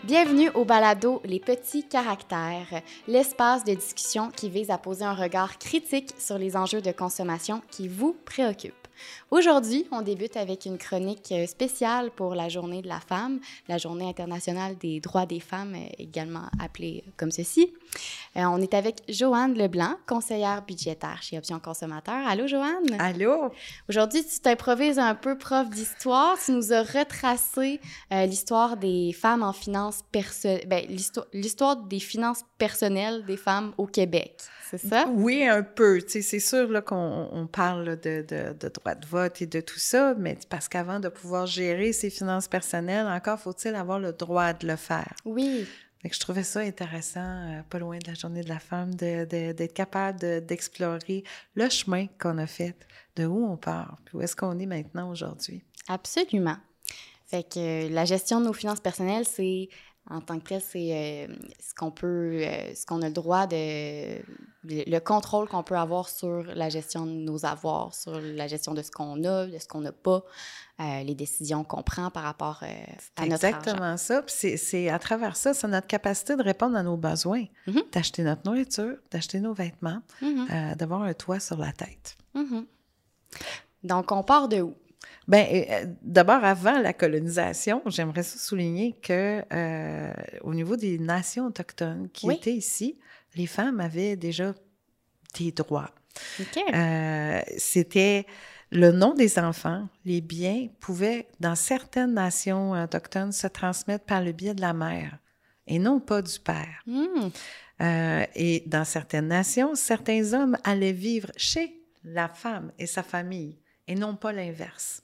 Bienvenue au balado Les petits caractères, l'espace de discussion qui vise à poser un regard critique sur les enjeux de consommation qui vous préoccupent. Aujourd'hui, on débute avec une chronique spéciale pour la Journée de la femme, la Journée internationale des droits des femmes, également appelée comme ceci. On est avec Joanne Leblanc, conseillère budgétaire chez Options Consommateurs. Allô, Joanne? Allô? Aujourd'hui, tu t'improvises un peu prof d'histoire. Tu nous as retracé l'histoire des femmes en finances l'histoire des finances personnelles des femmes au Québec. C'est ça? Oui, un peu. Tu sais, c'est sûr là, qu'on parle de droit de vote et de tout ça, mais parce qu'avant de pouvoir gérer ses finances personnelles, encore faut-il avoir le droit de le faire. Oui. Fait que je trouvais ça intéressant, pas loin de la Journée de la femme, d'être capable d'explorer le chemin qu'on a fait, de où on part, puis où est-ce qu'on est maintenant aujourd'hui. Absolument. Fait que la gestion de nos finances personnelles, c'est, en tant que tel, c'est ce qu'on a le droit le contrôle qu'on peut avoir sur la gestion de nos avoirs, sur la gestion de ce qu'on a, de ce qu'on n'a pas, les décisions qu'on prend par rapport à notre argent. Exactement ça. Puis c'est à travers ça, c'est notre capacité de répondre à nos besoins, d'acheter notre nourriture, d'acheter nos vêtements, d'avoir un toit sur la tête. Donc, on part de où? Bien, d'abord, avant la colonisation, j'aimerais souligner que au niveau des nations autochtones qui étaient ici, les femmes avaient déjà des droits. Okay. C'était le nom des enfants, les biens pouvaient, dans certaines nations autochtones, se transmettre par le biais de la mère et non pas du père. Et dans certaines nations, certains hommes allaient vivre chez la femme et sa famille et non pas l'inverse.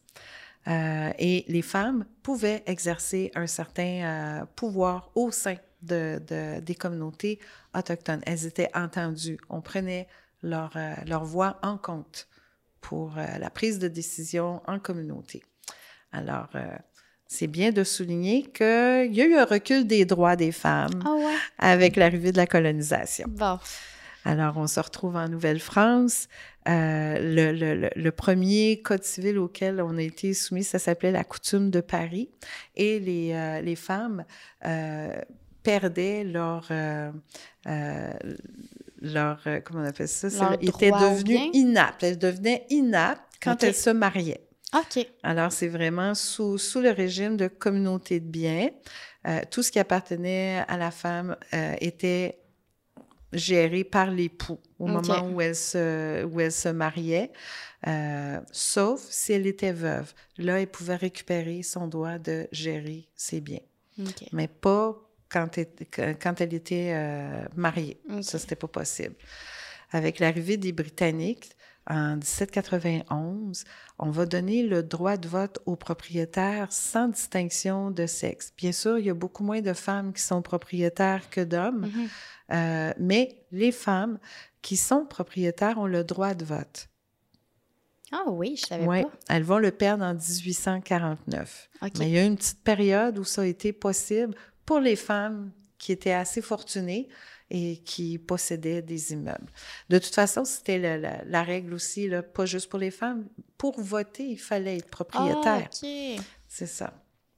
Et les femmes pouvaient exercer un certain pouvoir au sein des communautés autochtones. Elles étaient entendues. On prenait leur voix en compte pour la prise de décision en communauté. Alors, c'est bien de souligner qu'il y a eu un recul des droits des femmes avec l'arrivée de la colonisation. Bon. Alors, on se retrouve en Nouvelle-France. Le premier code civil auquel on a été soumis, ça s'appelait la coutume de Paris. Et les femmes perdaient leur comment on appelle ça? Ils étaient devenus inaptes. Elles devenaient inaptes quand elles se mariaient. OK. Alors, c'est vraiment sous le régime de communauté de biens. Tout ce qui appartenait à la femme était géré par l'époux au moment où elle se mariait, sauf si elle était veuve. Là, elle pouvait récupérer son droit de gérer ses biens, mais pas quand elle était mariée. Ça, c'était pas possible. Avec l'arrivée des Britanniques, en 1791, on va donner le droit de vote aux propriétaires sans distinction de sexe. Bien sûr, il y a beaucoup moins de femmes qui sont propriétaires que d'hommes, mais les femmes qui sont propriétaires ont le droit de vote. Ah oui, je savais pas. Elles vont le perdre en 1849. Mais il y a une petite période où ça a été possible pour les femmes qui étaient assez fortunées et qui possédaient des immeubles. De toute façon, c'était la règle aussi, là, pas juste pour les femmes. Pour voter, il fallait être propriétaire. C'est ça.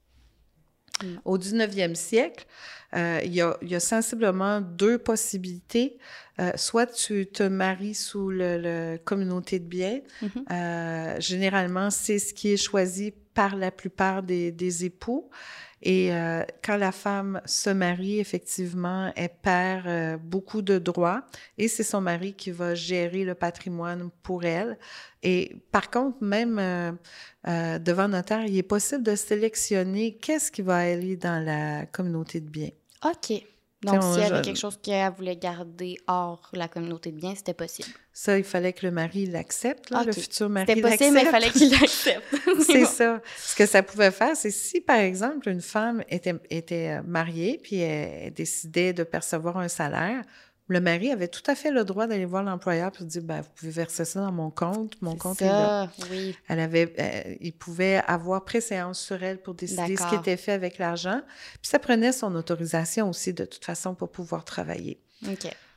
Au 19e siècle, il y a sensiblement deux possibilités. Soit tu te maries sous la communauté de biens. Généralement, c'est ce qui est choisi par la plupart des époux. Et quand la femme se marie, effectivement, elle perd beaucoup de droits et c'est son mari qui va gérer le patrimoine pour elle. Et par contre, même devant notaire, il est possible de sélectionner qu'est-ce qui va aller dans la communauté de biens. OK. Donc, s'il y avait quelque chose qu'elle voulait garder hors la communauté de biens, c'était possible. Ça, il fallait que le mari l'accepte, le futur mari l'accepte. C'était possible, mais il fallait qu'il l'accepte. C'est ça. Ce que ça pouvait faire, c'est si, par exemple, une femme était mariée puis elle décidait de percevoir un salaire, le mari avait tout à fait le droit d'aller voir l'employeur et de dire, vous pouvez verser ça dans mon compte est là. Oui. Il pouvait avoir préséance sur elle pour décider ce qui était fait avec l'argent. Puis ça prenait son autorisation aussi, de toute façon, pour pouvoir travailler. OK.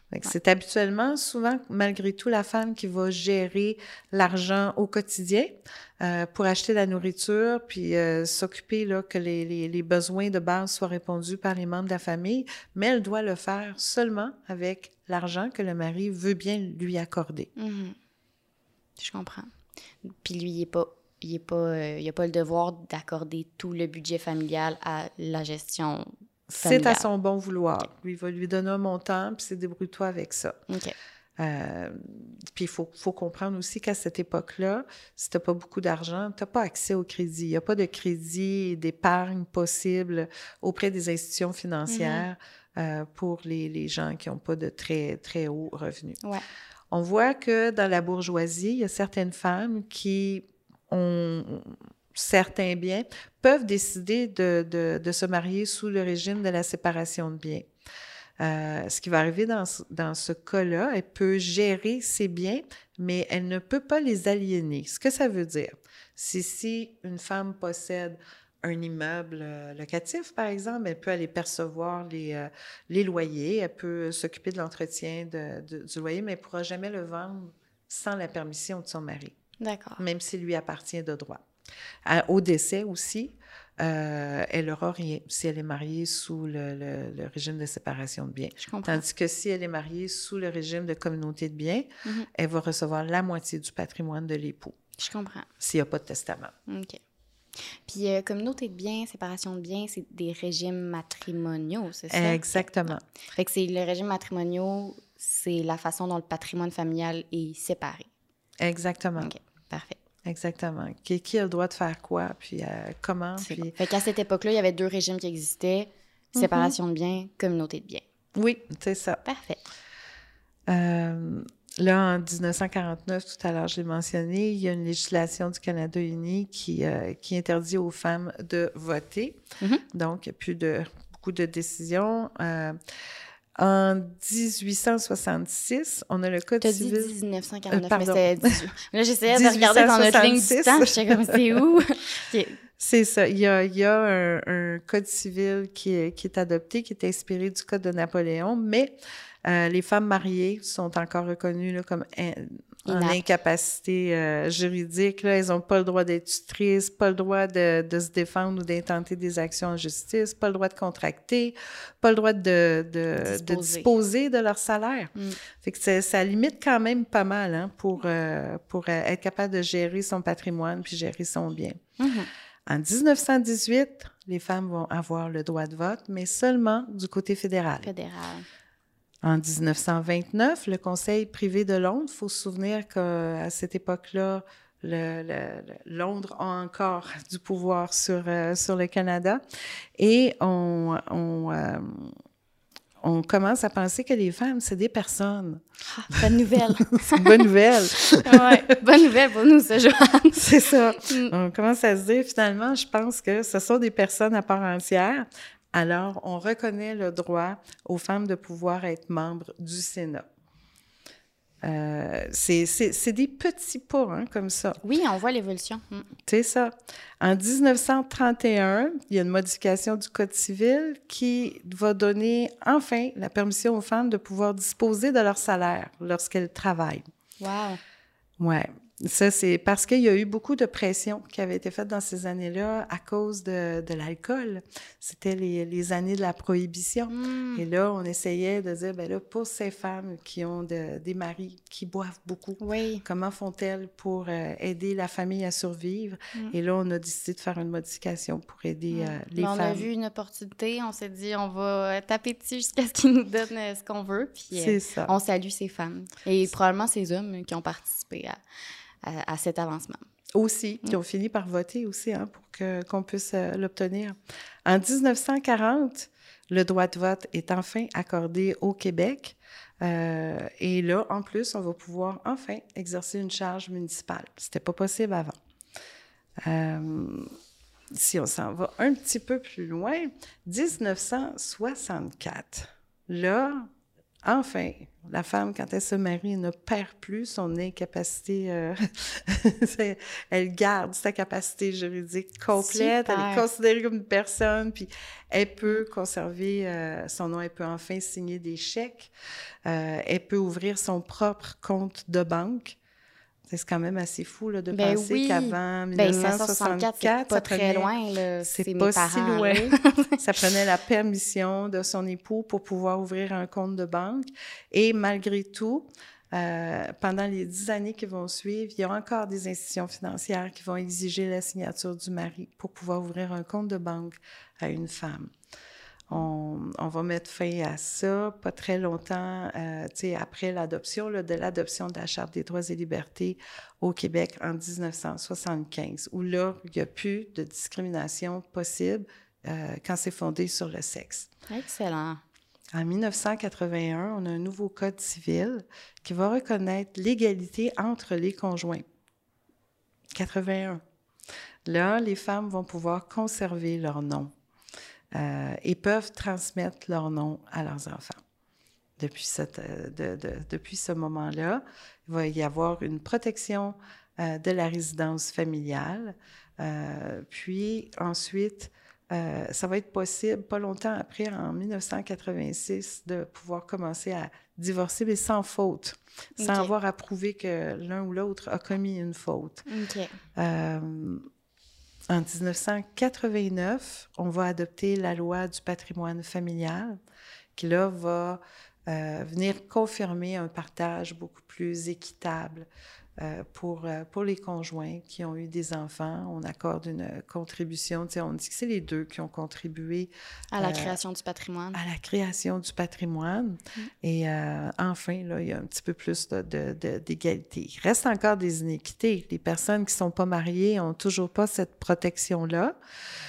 C'est habituellement, souvent, malgré tout, la femme qui va gérer l'argent au quotidien pour acheter la nourriture, puis s'occuper là, que les besoins de base soient répondus par les membres de la famille, mais elle doit le faire seulement avec l'argent que le mari veut bien lui accorder. Mm-hmm. Je comprends. Puis lui, il n'a pas le devoir d'accorder tout le budget familial à la gestion familiale. C'est à son bon vouloir. Okay. Lui, il va lui donner un montant, puis c'est débrouille-toi avec ça. OK. Puis il faut comprendre aussi qu'à cette époque-là, si tu n'as pas beaucoup d'argent, tu n'as pas accès au crédit. Il n'y a pas de crédit et d'épargne possible auprès des institutions financières pour les gens qui n'ont pas de très, très hauts revenus. Ouais. On voit que dans la bourgeoisie, il y a certaines femmes qui ont certains biens, peuvent décider de se marier sous le régime de la séparation de biens. Ce qui va arriver dans ce cas-là, elle peut gérer ses biens, mais elle ne peut pas les aliéner. Ce que ça veut dire, c'est si une femme possède un immeuble locatif, par exemple, elle peut aller percevoir les loyers, elle peut s'occuper de l'entretien du loyer, mais elle ne pourra jamais le vendre sans la permission de son mari. D'accord. Même s'il lui appartient de droit. Au décès aussi, elle n'aura rien si elle est mariée sous le régime de séparation de biens. Je comprends. Tandis que si elle est mariée sous le régime de communauté de biens, elle va recevoir la moitié du patrimoine de l'époux. Je comprends. S'il n'y a pas de testament. OK. Puis communauté de biens, séparation de biens, c'est des régimes matrimoniaux, c'est ça? Exactement. Fait que c'est le régime matrimonial, c'est la façon dont le patrimoine familial est séparé. Exactement. OK, parfait. Exactement. Qui a le droit de faire quoi, puis comment. Puis... Bon. Fait qu'à cette époque-là, il y avait 2 régimes qui existaient, séparation de biens, communauté de biens. Oui, c'est ça. Parfait. Là, en 1949, tout à l'heure, je l'ai mentionné, il y a une législation du Canada uni qui interdit aux femmes de voter. Donc, il n'y a plus beaucoup de décisions. En 1866, on a le Code civil... Tu as dit 1949, mais c'était 18. Là, j'essayais de regarder dans notre ligne du temps, j'étais comme, c'est où? Okay. C'est ça. Il y a un Code civil qui est adopté, qui est inspiré du Code de Napoléon, mais les femmes mariées sont encore reconnues là, comme en incapacité juridique. Là, elles n'ont pas le droit d'être tutrices, pas le droit de se défendre ou d'intenter des actions en justice, pas le droit de contracter, pas le droit de disposer de leur salaire. Fait que ça limite quand même pas mal hein, pour être capable de gérer son patrimoine puis gérer son bien. En 1918, les femmes vont avoir le droit de vote, mais seulement du côté fédéral. En 1929, le Conseil privé de Londres, il faut se souvenir qu'à cette époque-là, Londres a encore du pouvoir sur le Canada, et on commence à penser que les femmes, c'est des personnes. Ah, bonne nouvelle! C'est une bonne nouvelle! Oui, bonne nouvelle pour nous, ça, Joanne! C'est ça. On commence à se dire, finalement, je pense que ce sont des personnes à part entière. Alors, on reconnaît le droit aux femmes de pouvoir être membres du Sénat. C'est des petits pas, hein, comme ça. Oui, on voit l'évolution. C'est ça. En 1931, il y a une modification du Code civil qui va donner, enfin, la permission aux femmes de pouvoir disposer de leur salaire lorsqu'elles travaillent. Wow! Ouais. Ça, c'est parce qu'il y a eu beaucoup de pression qui avait été faite dans ces années-là à cause de l'alcool. C'était les années de la prohibition. Et là, on essayait de dire, bien là, pour ces femmes qui ont des maris qui boivent beaucoup, comment font-elles pour aider la famille à survivre? Et là, on a décidé de faire une modification pour aider les femmes. On a vu une opportunité, on s'est dit, on va taper dessus jusqu'à ce qu'ils nous donnent ce qu'on veut. Puis c'est ça. On salue ces femmes. Et probablement ces hommes qui ont participé à cet avancement. Aussi, qui ont fini par voter aussi hein, pour qu'on puisse l'obtenir. En 1940, le droit de vote est enfin accordé au Québec. Et là, en plus, on va pouvoir enfin exercer une charge municipale. C'était pas possible avant. Si on s'en va un petit peu plus loin, 1964. Là, enfin, la femme, quand elle se marie, ne perd plus son incapacité. Elle garde sa capacité juridique complète. Super. Elle est considérée comme une personne, puis elle peut conserver son nom. Elle peut enfin signer des chèques. Elle peut ouvrir son propre compte de banque. C'est quand même assez fou là, de penser qu'avant 1964, c'est pas très loin, là. C'est mes pas parents, si loin. Ça prenait la permission de son époux pour pouvoir ouvrir un compte de banque. Et malgré tout, pendant les 10 années qui vont suivre, il y a encore des institutions financières qui vont exiger la signature du mari pour pouvoir ouvrir un compte de banque à une femme. On va mettre fin à ça pas très longtemps, après l'adoption, de l'adoption de la Charte des droits et libertés au Québec en 1975, où là, il n'y a plus de discrimination possible quand c'est fondé sur le sexe. Excellent. En 1981, on a un nouveau Code civil qui va reconnaître l'égalité entre les conjoints. 81. Là, les femmes vont pouvoir conserver leur nom. Et peuvent transmettre leur nom à leurs enfants. Depuis ce moment-là, il va y avoir une protection de la résidence familiale. Puis ensuite, ça va être possible, pas longtemps après, en 1986, de pouvoir commencer à divorcer, mais sans faute, sans avoir à prouver que l'un ou l'autre a commis une faute. En 1989, on va adopter la loi du patrimoine familial qui, là, va venir confirmer un partage beaucoup plus équitable pour les conjoints qui ont eu des enfants. On accorde une contribution. On dit que c'est les deux qui ont contribué à la création du patrimoine. À la création du patrimoine. Et enfin, là, il y a un petit peu plus d'égalité. Il reste encore des inéquités. Les personnes qui ne sont pas mariées n'ont toujours pas cette protection-là.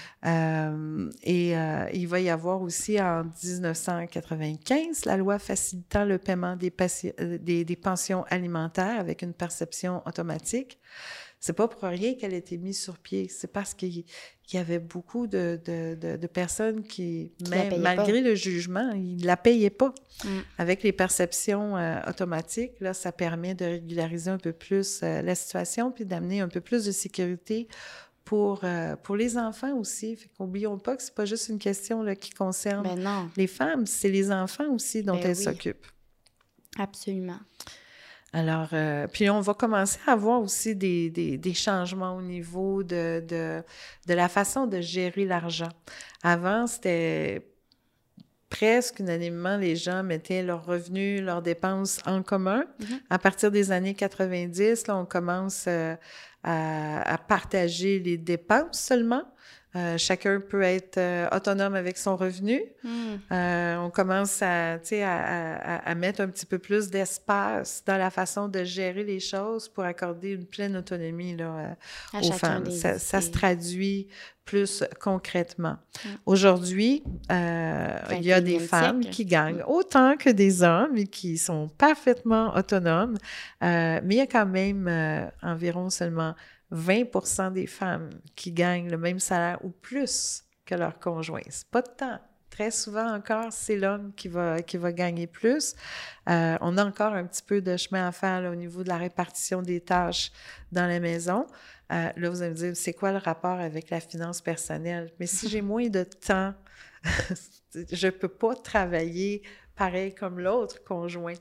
Il va y avoir aussi en 1995 la loi facilitant le paiement des pensions alimentaires avec une perception automatique. C'est pas pour rien qu'elle a été mise sur pied. C'est parce qu'il y avait beaucoup de personnes qui même malgré le jugement, ils la payaient pas. Avec les perceptions automatiques, là, ça permet de régulariser un peu plus la situation puis d'amener un peu plus de sécurité pour les enfants aussi. Fait qu'oublions pas que c'est pas juste une question là, qui concerne les femmes, c'est les enfants aussi dont elles s'occupent. Absolument. Alors, puis on va commencer à voir aussi des changements au niveau de la façon de gérer l'argent. Avant, c'était presque unanimement, les gens mettaient leurs revenus, leurs dépenses en commun. À partir des années 90, là, on commence à partager les dépenses seulement. Chacun peut être autonome avec son revenu. On commence à mettre un petit peu plus d'espace dans la façon de gérer les choses pour accorder une pleine autonomie là, aux femmes. Ça se traduit plus concrètement. Aujourd'hui, il y a des femmes qui gagnent autant que des hommes et qui sont parfaitement autonomes, mais il y a quand même environ seulement 20% des femmes qui gagnent le même salaire ou plus que leur conjoint. C'est pas de temps. Très souvent encore, c'est l'homme qui va gagner plus. On a encore un petit peu de chemin à faire là, au niveau de la répartition des tâches dans la maison. Là, vous allez me dire, c'est quoi le rapport avec la finance personnelle? Mais si j'ai moins de temps, je ne peux pas travailler pareil comme l'autre conjoint.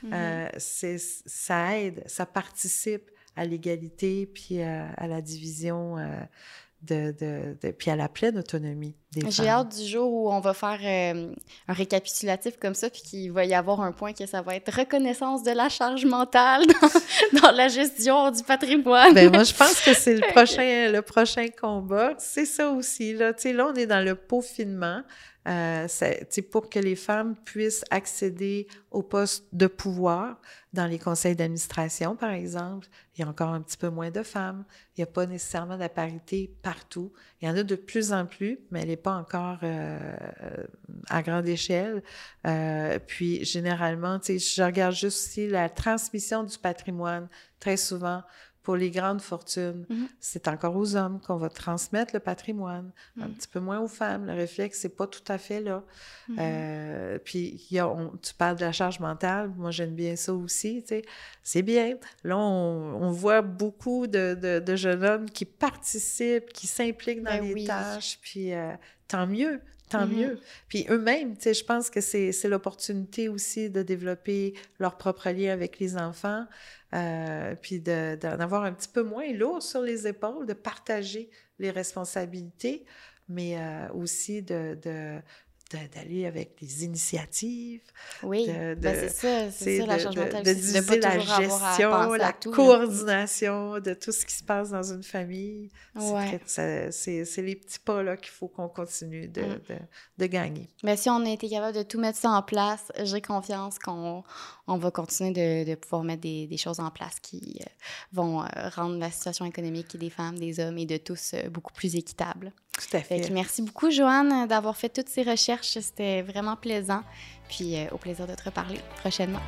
Ça aide, ça participe à l'égalité, puis à la division, puis à la pleine autonomie des femmes. J'ai hâte du jour où on va faire un récapitulatif comme ça, puis qu'il va y avoir un point que ça va être reconnaissance de la charge mentale dans la gestion du patrimoine. Bien, moi, je pense que c'est le prochain combat. C'est ça aussi, là. Tu sais, là, on est dans le peaufinement. Pour que les femmes puissent accéder aux postes de pouvoir dans les conseils d'administration, par exemple. Il y a encore un petit peu moins de femmes. Il n'y a pas nécessairement de la parité partout. Il y en a de plus en plus, mais elle n'est pas encore à grande échelle. Puis, généralement, je regarde juste aussi la transmission du patrimoine. Très souvent, Pour les grandes fortunes, c'est encore aux hommes qu'on va transmettre le patrimoine, un petit peu moins aux femmes. Le réflexe, c'est pas tout à fait là. Puis, tu parles de la charge mentale. Moi, j'aime bien ça aussi, tu sais. C'est bien. Là, on voit beaucoup de jeunes hommes qui participent, qui s'impliquent dans les tâches, puis tant mieux. Tant mieux. Puis eux-mêmes, tu sais, je pense que c'est l'opportunité aussi de développer leur propre lien avec les enfants, puis d'en avoir un petit peu moins lourd sur les épaules, de partager les responsabilités, mais aussi d'aller avec des initiatives. Oui, c'est ça, la charge mentale. De diviser la gestion, la coordination de tout ce qui se passe dans une famille. C'est les petits pas là qu'il faut qu'on continue de gagner. Mais si on a été capable de tout mettre ça en place, j'ai confiance qu'on va continuer de pouvoir mettre des choses en place qui vont rendre la situation économique des femmes, des hommes et de tous beaucoup plus équitable. Tout à fait. Merci beaucoup, Joanne, d'avoir fait toutes ces recherches. C'était vraiment plaisant. Puis au plaisir de te reparler prochainement.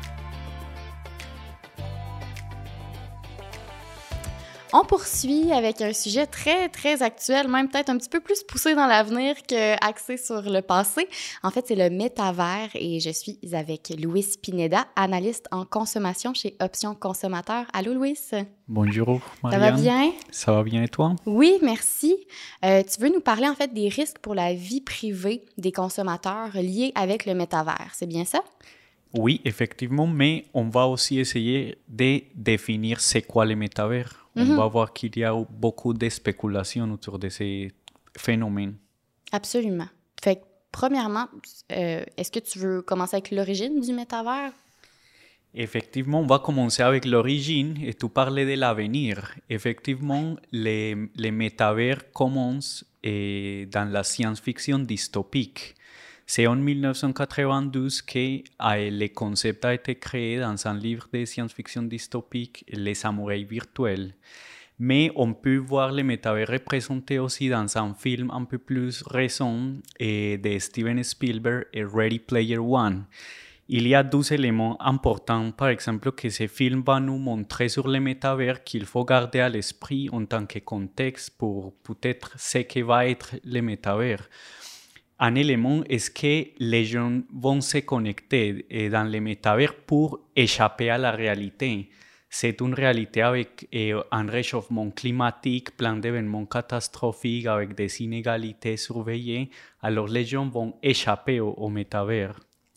On poursuit avec un sujet très, très actuel, même peut-être un petit peu plus poussé dans l'avenir qu'axé sur le passé. En fait, c'est le métavers et je suis avec Luis Pineda, analyste en consommation chez Options Consommateurs. Allô, Luis? Bonjour, Marianne. Ça va bien? Ça va bien et toi? Oui, merci. Tu veux nous parler en fait des risques pour la vie privée des consommateurs liés avec le métavers, c'est bien ça? Oui, effectivement, mais on va aussi essayer de définir c'est quoi le métavers. On va voir qu'il y a beaucoup de spéculations autour de ces phénomènes. Absolument. Fait que, premièrement, est-ce que tu veux commencer avec l'origine du métavers? Effectivement, on va commencer avec l'origine et tu parlais de l'avenir. Effectivement, les métavers commencent dans la science-fiction dystopique. C'est en 1992 que le concept a été créé dans un livre de science-fiction dystopique, Les Samouraïs virtuels. Mais on peut voir le métavers représenté aussi dans un film un peu plus récent de Steven Spielberg, Ready Player One. Il y a 2 éléments importants, par exemple, que ce film va nous montrer sur le métavers qu'il faut garder à l'esprit en tant que contexte pour peut-être ce que va être le métavers. Un élément est que les gens vont se connecter dans le métavers pour échapper à la réalité. C'est une réalité avec un réchauffement climatique, plein d'événements catastrophiques, avec des inégalités surveillées. Alors les gens vont échapper au métavers.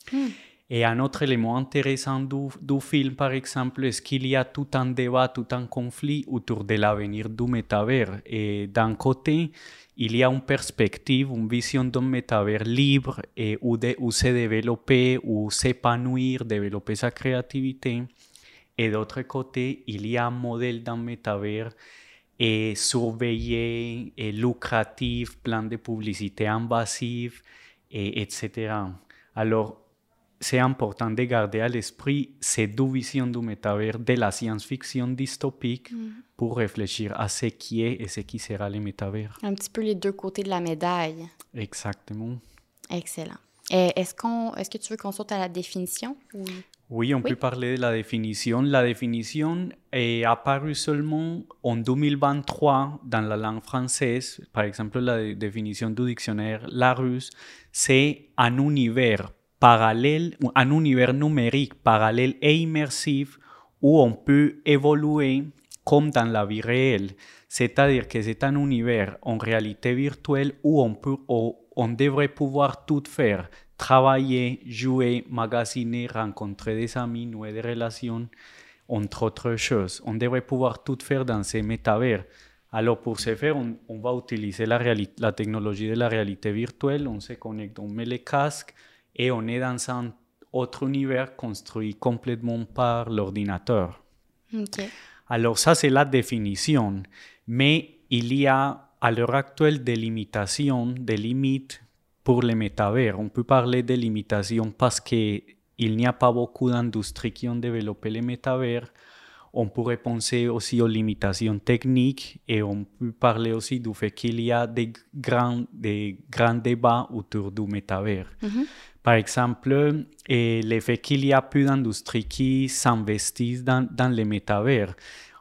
Et un autre élément intéressant du film, par exemple, est qu'il y a tout un débat, tout un conflit autour de l'avenir du métavers. Et d'un côté, il y a une perspective, une vision d'un métavers libre où se développer, où s'épanouir, développer sa créativité. Et d'autre côté, il y a un modèle d'un métavers surveillé, lucratif, plein de publicité invasive, etc. Alors, c'est important de garder à l'esprit ces 2 visions du métavers de la science-fiction dystopique pour réfléchir à ce qui est et ce qui sera le métavers. Un petit peu les 2 côtés de la médaille. Exactement. Excellent. Est-ce que tu veux qu'on saute à la définition? Oui, on peut parler de la définition. La définition est apparue seulement en 2023 dans la langue française. Par exemple, la définition du dictionnaire Larousse, c'est un univers parallèle, un univers numérique parallèle et immersif où on peut évoluer comme dans la vie réelle. C'est-à-dire que c'est un univers en réalité virtuelle où on devrait pouvoir tout faire, travailler, jouer, magasiner, rencontrer des amis, nouer des relations, entre autres choses. On devrait pouvoir tout faire dans ces métavers. Alors pour ce faire, on va utiliser la technologie de la réalité virtuelle, on se connecte, on met les casques, et on est dans un autre univers construit complètement par l'ordinateur. Okay. Alors ça, c'est la définition. Mais il y a à l'heure actuelle des limitations, des limites pour les métavers. On peut parler de limitations parce qu'il n'y a pas beaucoup d'industries qui ont développé les métavers. On pourrait penser aussi aux limitations techniques et on peut parler aussi du fait qu'il y a des grands débats autour du métavers. Par exemple, le fait qu'il y a plus d'industries qui s'investissent dans les métavers.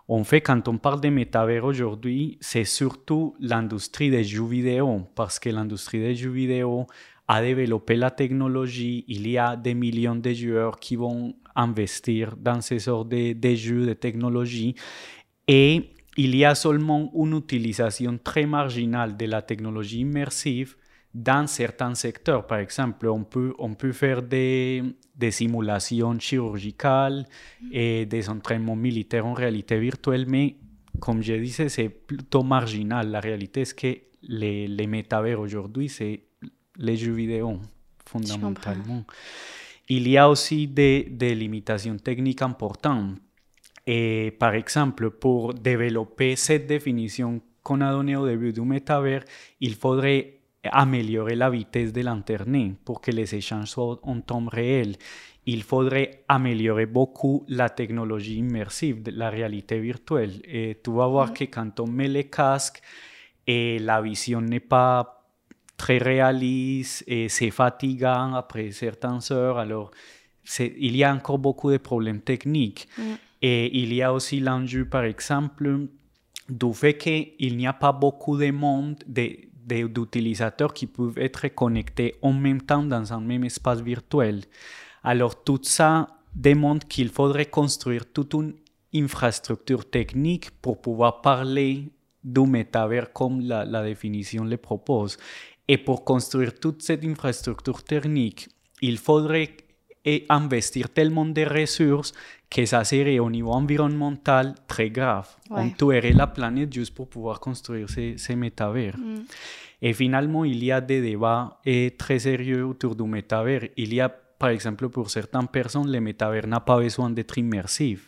En fait, quand on parle de métavers aujourd'hui, c'est surtout l'industrie des jeux vidéo, parce que l'industrie des jeux vidéo a développé la technologie. Il y a des millions de joueurs qui vont investir dans ces sortes de jeux, de technologie. Et il y a seulement une utilisation très marginale de la technologie immersive dans certains secteurs. Par exemple, on peut faire des simulations chirurgicales et des entraînements militaires en réalité virtuelle, mais comme je disais, c'est plutôt marginal. La réalité, c'est que les métavers aujourd'hui, c'est les jeux vidéo, fondamentalement. Il y a aussi des limitations techniques importantes. Et par exemple, pour développer cette définition qu'on a donnée au début du métavers, il faudrait améliorer la vitesse de l'Internet pour que les échanges soient en temps réel. Il faudrait améliorer beaucoup la technologie immersive, la réalité virtuelle. Et tu vas voir que quand on met les casques, et la vision n'est pas très réaliste et c'est fatigant après certaines heures. Alors, il y a encore beaucoup de problèmes techniques. Et il y a aussi l'enjeu, par exemple, du fait qu'il n'y a pas beaucoup de monde d'utilisateurs qui peuvent être connectés en même temps dans un même espace virtuel. Alors, tout ça démontre qu'il faudrait construire toute une infrastructure technique pour pouvoir parler du métavers comme la définition le propose. Et pour construire toute cette infrastructure technique, il faudrait investir tellement de ressources que ça serait au niveau environnemental très grave. On tuerait la planète juste pour pouvoir construire ces métavers. Et finalement, il y a des débats très sérieux autour du métavers. Il y a, par exemple, pour certaines personnes, le métavers n'a pas besoin d'être immersif.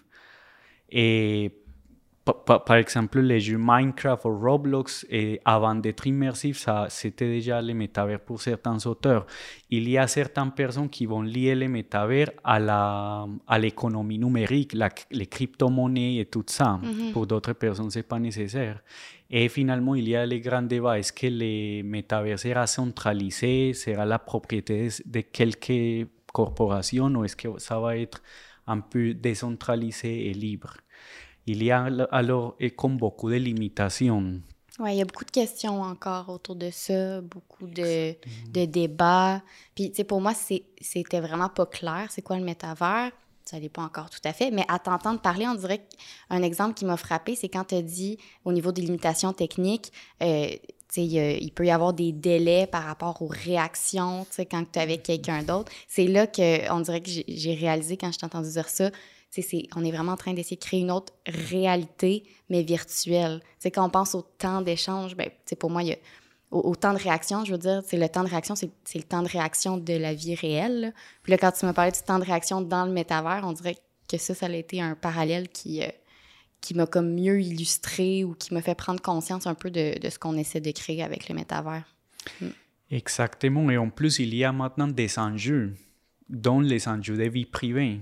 Et par exemple, les jeux Minecraft ou Roblox, avant d'être immersifs, c'était déjà le métavers pour certains auteurs. Il y a certaines personnes qui vont lier le métavers à l'économie numérique, les crypto-monnaies et tout ça. Pour d'autres personnes, ce n'est pas nécessaire. Et finalement, il y a les grands débats. Est-ce que le métavers sera centralisé, sera la propriété de quelques corporations, ou est-ce que ça va être un peu décentralisé et libre? Il y a alors comme beaucoup de limitations. Oui, il y a beaucoup de questions encore autour de ça, beaucoup de débats. Puis, tu sais, pour moi, c'était vraiment pas clair. C'est quoi le métavers? Ça l'est pas encore tout à fait. Mais à t'entendre parler, on dirait qu'un exemple qui m'a frappé, c'est quand tu as dit, au niveau des limitations techniques, tu sais, il peut y avoir des délais par rapport aux réactions, tu sais, quand tu es avec quelqu'un d'autre. C'est là qu'on dirait que j'ai réalisé, quand je t'ai entendu dire ça, on est vraiment en train d'essayer de créer une autre réalité, mais virtuelle. T'sais, quand on pense au temps d'échange, ben, pour moi, il y a au temps de réaction, je veux dire, le temps de réaction, c'est le temps de réaction de la vie réelle. Là. Puis là, quand tu m'as parlé du temps de réaction dans le métavers, on dirait que ça a été un parallèle qui m'a comme mieux illustré ou qui m'a fait prendre conscience un peu de ce qu'on essaie de créer avec le métavers. Exactement. Et en plus, il y a maintenant des enjeux, dont les enjeux de vie privée.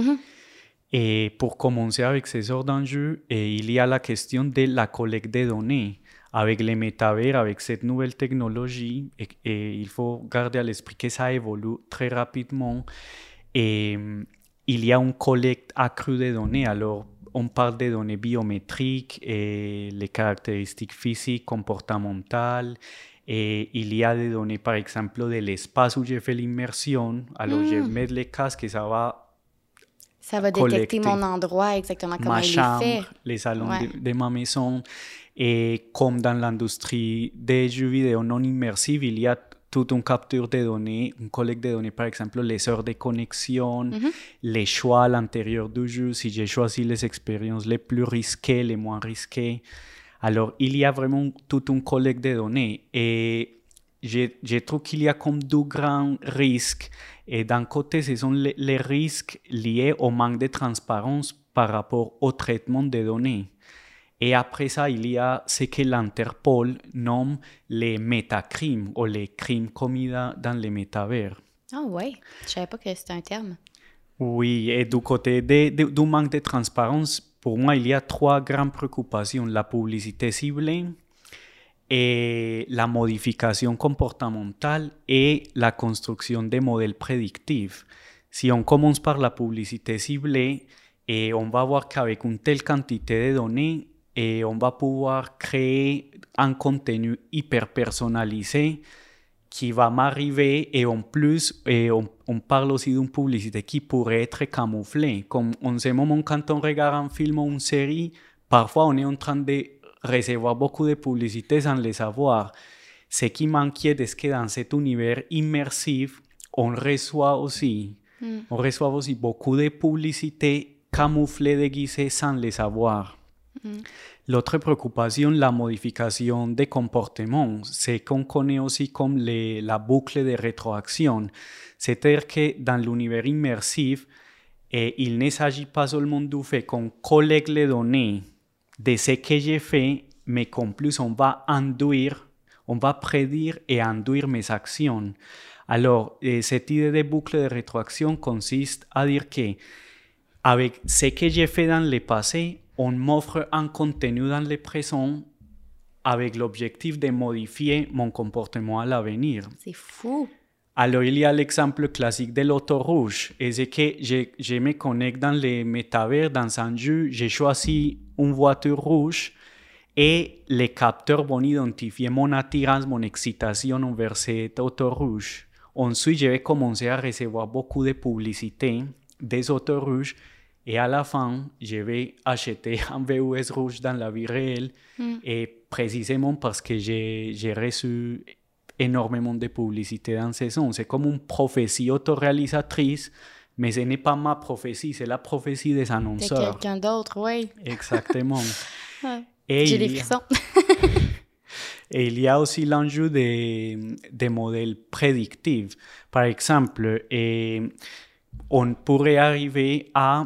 Et pour commencer avec ces sortes d'enjeux, il y a la question de la collecte des données. Avec les métavers, avec cette nouvelle technologie, et il faut garder à l'esprit que ça évolue très rapidement. Et il y a une collecte accrue de données. Alors, on parle des données biométriques, et les caractéristiques physiques, comportementales. Et il y a des données, par exemple, de l'espace où j'ai fait l'immersion. Alors, je mets les casques et ça va détecter mon endroit, exactement comment il est fait. Les salons de ma maison. Et comme dans l'industrie des jeux vidéo non immersifs, il y a toute une capture de données, une collecte de données, par exemple, les heures de connexion, les choix à l'intérieur du jeu, si j'ai choisi les expériences les plus risquées, les moins risquées. Alors, il y a vraiment toute une collecte de données. Et je trouve qu'il y a comme deux grands risques. Et d'un côté, ce sont les risques liés au manque de transparence par rapport au traitement des données. Et après ça, il y a ce que l'Interpol nomme les métacrimes ou les crimes commis dans les métavers. Ah oui, je ne savais pas que c'était un terme. Oui, et du côté du manque de transparence, pour moi, il y a trois grandes préoccupations. La publicité ciblée, et la modification comportementale et la construction de modèles prédictifs. Si on commence par la publicité ciblée, et on va voir qu'avec une telle quantité de données, et on va pouvoir créer un contenu hyper personnalisé qui va m'arriver et en plus, on parle aussi d'une publicité qui pourrait être camouflée. Comme en ce moment, quand on regarde un film ou une série, parfois on est en train de recevoir beaucoup de publicités sans le savoir. Ce qui m'inquiète est que dans cet univers immersif, on reçoit aussi beaucoup de publicités camouflées, déguisées sans le savoir. L'autre préoccupation, la modification des comportements, c'est qu'on connaît aussi comme la boucle de rétroaction. C'est-à-dire que dans l'univers immersif, il ne s'agit pas seulement du fait qu'on collecte les données de ce que j'ai fait, mais qu'en plus on va prédire et induire mes actions. Alors, cette idée de boucle de rétroaction consiste à dire que avec ce que j'ai fait dans le passé, on m'offre un contenu dans le présent avec l'objectif de modifier mon comportement à l'avenir. C'est fou! Alors, il y a l'exemple classique de l'auto rouge. Et c'est que je me connecte dans le métavers, dans un jeu, j'ai choisi une voiture rouge et les capteurs vont identifier mon attirance, mon excitation envers cette auto rouge. Ensuite, je vais commencer à recevoir beaucoup de publicité des autos rouges. Et à la fin, je vais acheter un VUS rouge dans la vie réelle, et précisément parce que j'ai reçu énormément de publicité dans ce sens. C'est comme une prophétie autoréalisatrice, mais ce n'est pas ma prophétie, c'est la prophétie des annonceurs. De quelqu'un d'autre, oui. Exactement. J'ai des frissons. Et il y a aussi l'enjeu des modèles prédictifs. Par exemple, on pourrait arriver à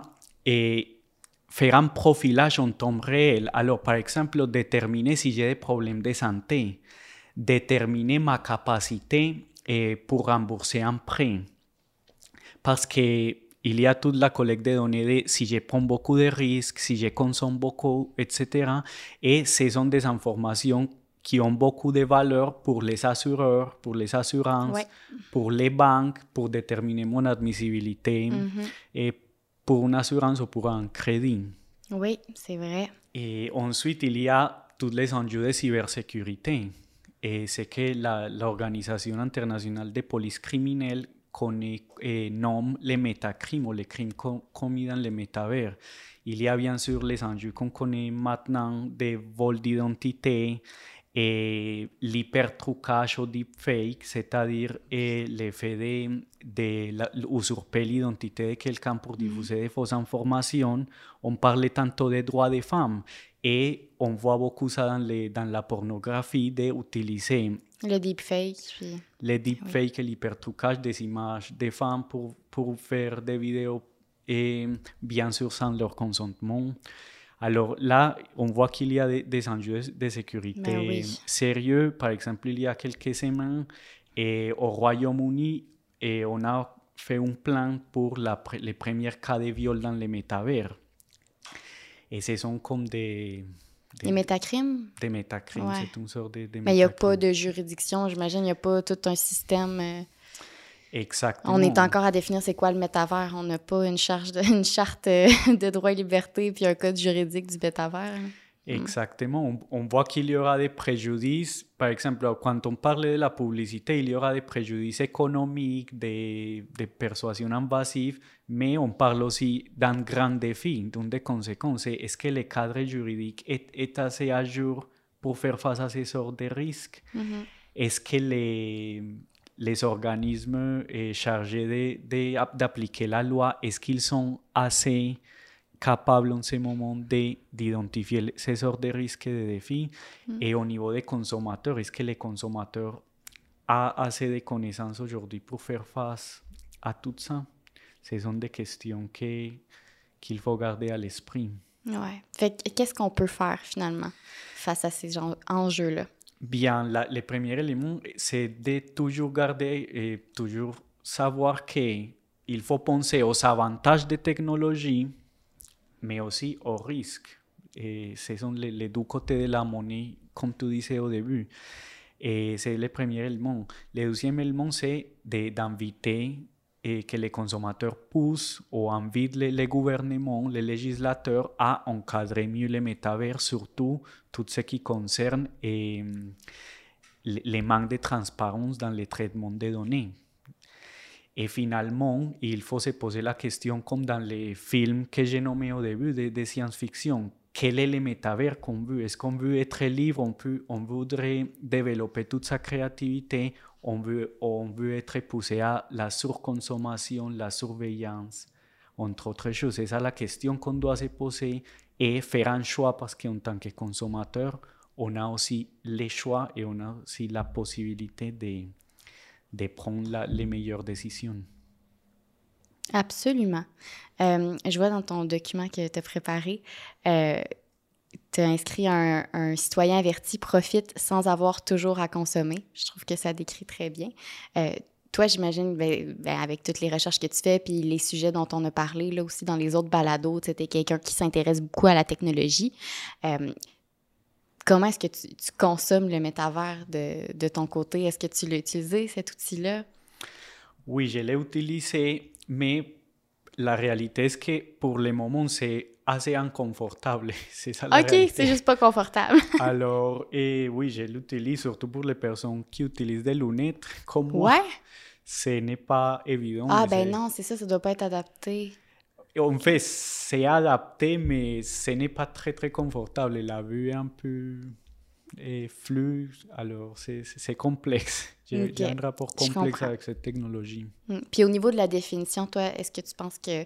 faire un profilage en temps réel. Alors, par exemple, déterminer si j'ai des problèmes de santé, déterminer ma capacité pour rembourser un prêt. Parce qu'il y a toute la collecte de données de si je prends beaucoup de risques, si je consomme beaucoup, etc. Et ce sont des informations qui ont beaucoup de valeur pour les assureurs, pour les assurances, pour les banques, pour déterminer mon admissibilité et pour une assurance ou pour un crédit. Oui, c'est vrai. Et ensuite, il y a tous les enjeux de cybersécurité. Et c'est que l'Organisation internationale de police criminelle nomme les métacrimes ou les crimes commis dans les métavers. Il y a bien sûr les enjeux qu'on connaît maintenant des vols d'identité, et l'hypertrucage ou deepfake, c'est-à-dire l'effet d'usurper l'identité de quelqu'un pour diffuser de fausses informations. On parle tantôt des droits des femmes et on voit beaucoup ça dans la pornographie d'utiliser le deepfake. Puis... le deepfake et l'hypertrucage des images des femmes pour faire des vidéos et bien sûr sans leur consentement. Alors là, on voit qu'il y a des enjeux de sécurité sérieux. Par exemple, il y a quelques semaines, au Royaume-Uni, on a fait un plan pour les premiers cas de viol dans les métavers. Et ce sont comme des métacrimes? Des métacrimes, c'est une sorte de métacrime. Mais il n'y a pas de juridiction, j'imagine, il n'y a pas tout un système... Exactement. On est encore à définir c'est quoi le métavers. On n'a pas une charte de droits et libertés puis un code juridique du métavers. Exactement. On voit qu'il y aura des préjudices. Par exemple, quand on parle de la publicité, il y aura des préjudices économiques, des persuasions invasives, mais on parle aussi d'un grand défi, d'une des conséquences. Est-ce que le cadre juridique est assez à jour pour faire face à ces sortes de risques? Est-ce que les organismes chargés d'appliquer la loi, est-ce qu'ils sont assez capables en ce moment d'identifier ces sortes de risques et de défis? Et au niveau des consommateurs, est-ce que les consommateurs ont assez de connaissances aujourd'hui pour faire face à tout ça? Ce sont des questions qu'il faut garder à l'esprit. Ouais. Fait qu'est-ce qu'on peut faire finalement face à ces enjeux-là? Bien, le premier élément, c'est de toujours garder et toujours savoir qu'il faut penser aux avantages des technologies, mais aussi aux risques. Et ce sont les deux côtés de la monnaie, comme tu disais au début. Et c'est le premier élément. Le deuxième élément, c'est d'inviter et que les consommateurs poussent ou invitent les gouvernements, les législateurs à encadrer mieux les métavers, surtout tout ce qui concerne les manques de transparence dans le traitement des données. Et finalement, il faut se poser la question, comme dans les films que j'ai nommés au début de science-fiction, quel est le métavers qu'on veut? Est-ce qu'on veut être libre? On voudrait développer toute sa créativité? On veut être poussé à la surconsommation, la surveillance, entre autres choses. C'est ça la question qu'on doit se poser et faire un choix parce qu'en tant que consommateur, on a aussi les choix et on a aussi la possibilité de prendre les meilleures décisions. Absolument. Je vois dans ton document que tu as préparé, tu as inscrit un citoyen averti profite sans avoir toujours à consommer. Je trouve que ça décrit très bien. Toi, j'imagine, avec toutes les recherches que tu fais puis les sujets dont on a parlé, là aussi dans les autres balados, tu es quelqu'un qui s'intéresse beaucoup à la technologie. Comment est-ce que tu consommes le métavers de ton côté? Est-ce que tu l'as utilisé, cet outil-là? Oui, je l'ai utilisé, mais la réalité est que pour le moment, c'est assez inconfortable. C'est ça la réalité. OK, c'est juste pas confortable. Alors, oui, je l'utilise surtout pour les personnes qui utilisent des lunettes comme moi. Ouais? Ce n'est pas évident. Ah, ben non, c'est ça doit pas être adapté. En fait, c'est adapté, mais ce n'est pas très, très confortable. La vue est un peu floue, alors c'est complexe. J'ai un rapport complexe avec cette technologie. Puis au niveau de la définition, toi, est-ce que tu penses que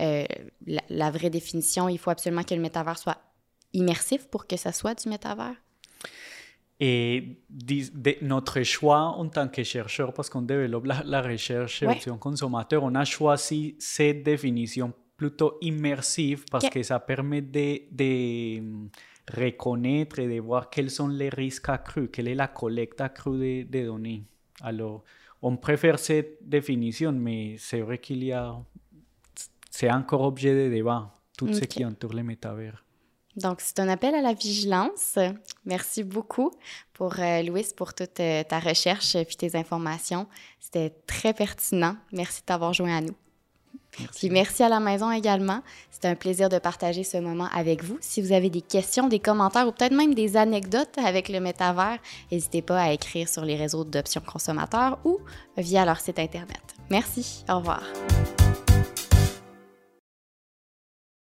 la vraie définition, il faut absolument que le métavers soit immersif pour que ça soit du métavers? Et notre choix en tant que chercheur, parce qu'on développe la recherche option consommateur, on a choisi cette définition plutôt immersive parce que ça permet de reconnaître et de voir quels sont les risques accrus, quelle est la collecte accrue des données. Alors, on préfère cette définition, mais c'est vrai c'est encore objet de débat, tout ce qui entoure les métavers. Donc, c'est un appel à la vigilance. Merci beaucoup Louis, pour toute ta recherche et tes informations. C'était très pertinent. Merci de t'avoir joint à nous. Merci. Puis merci à la maison également. C'était un plaisir de partager ce moment avec vous. Si vous avez des questions, des commentaires ou peut-être même des anecdotes avec le métavers, n'hésitez pas à écrire sur les réseaux d'Options consommateurs ou via leur site Internet. Merci. Au revoir.